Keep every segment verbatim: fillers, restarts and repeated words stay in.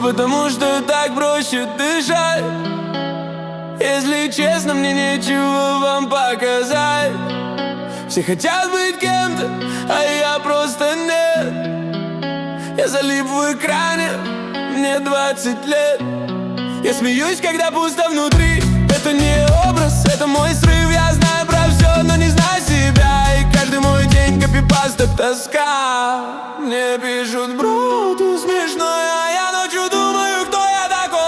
потому что так проще дышать. Если честно, мне нечего вам показать. Все хотят быть кем-то, а я просто нет. Я залип в экране, мне двадцать лет. Я смеюсь, когда пусто внутри. Это не образ, это мой срыв. Я знаю про все, но не знаю себя. И каждый мой день копипаста тоска. Мне пишут: бро, ты смешной, а я ночью думаю, кто я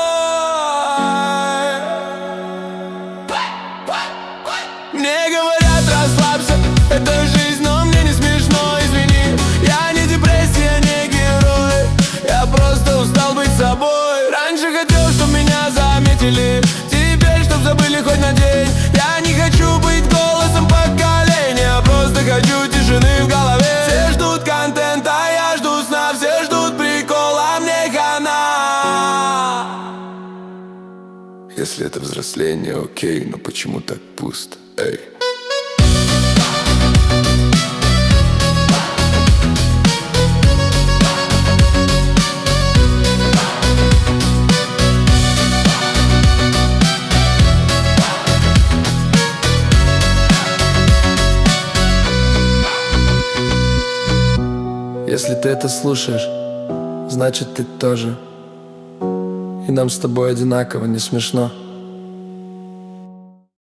такой. Мне говорят: расслабься, это жизнь, но мне не смешно, извини. Я не депрессия, не герой. Я просто устал быть собой. Раньше хотел, чтоб меня заметили, теперь чтоб забыли хоть на день. Я не хочу быть голосом поколения, просто хочу тишины в голове. Все ждут контента, а я жду сна. Все ждут прикола, а мне хана. Если это взросление, окей, но почему так пусто, эй? Если ты это слушаешь, значит ты тоже. И нам с тобой одинаково не смешно.